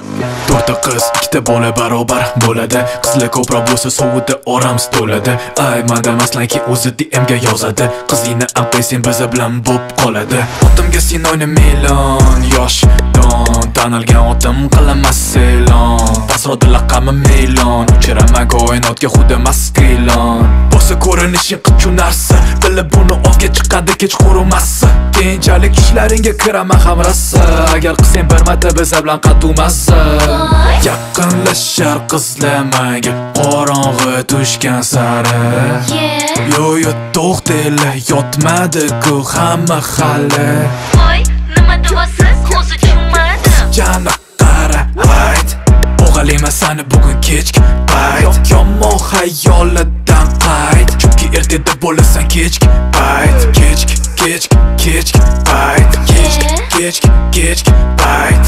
To'rtta qiz, ikkita bola barobar bo'ladi. Qizlar ko'proq bo'lsa sovutda oramiz to'ladi. Ay, mandamaslanki o'zi DMga yozadi. Qizingni aqlay biza bilan bo'p qoladi. Otimga sen o'ynamaylan, yosh don tanilgan otim qilamas e'lon. Pasroda laqami Milan, uchiraman koinotga xuddi maskilon. Bo'lsa ko'rinishing qichu narsa, bilib buni ovga chiqadi kechqurun massa. Keyinchalik ishlaringga kiraman ham rassa. Agar qilsang bir marta biza bilan qatuvmassa. Yaqinlashar qizlar menga qorong'i tushgan sari. Yo to'xtanglar, yotmadi-ku hamma hali. Voy, nima deyapsiz? O'zi tushunmadi. Jana qara, hayt. O'g'alima sani bugun kechki payt. Yomon xayolidan qayt. Chunki ertada bo'lasan kechki payt. Kechki payt. Kechki payt.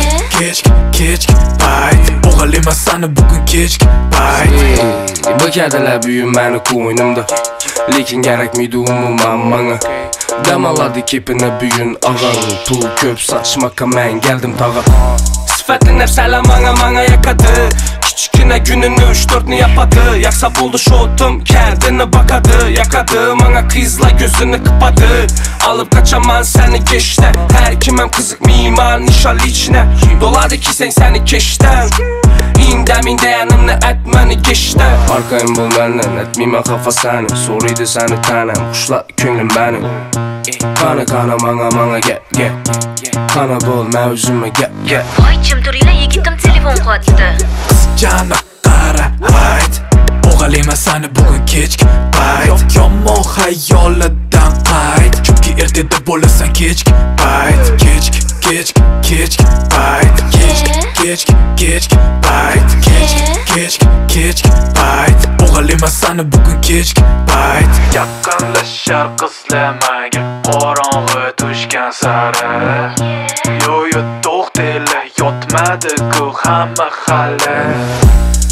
Kechki payt. O'g'alima sani bugun kechki payt. Bakadilar buyum meni ko'nglimda, lekin kerakmaydi umuman menga. Damaladi kepini buyun ag'an, pul ko'p saçmaka men geldim tag'a. Sifatli narsalar manga yakadi. Kichkina gününü 3-4 yapadi. Yaksa bo'ldi shotim, kardini bakadi. Yakadi, manga qizlar gözünü qıpadı. Alıp kaçaman seni geçte. Her kimem qiziqmayman nishonlichna. Doladi ki seni keşten. İndamingda yanimni aytmani kechda. Farqim bo'lmagan, aytmayman xafa sani. So'raydi seni tanam, qushlar ko'nglim mening. Qana manga get. Qana bo'lma o'zimga get. Voy, jim turinglar, yigitim telefon qotdi. Jana qara, hayt. O'g'alima sani bugun kechki payt. Yomon xayolidan qayt. Chunki ertada bo'lasan kechki payt. Kechki payt. Kechki payt. Kechki payt. O'g'alima sani bugun kechki payt. Yaqinlashar qizlar menga qorong'i tushgan sari. Yo to'xtanglar, yotmadi-ku hamma hali.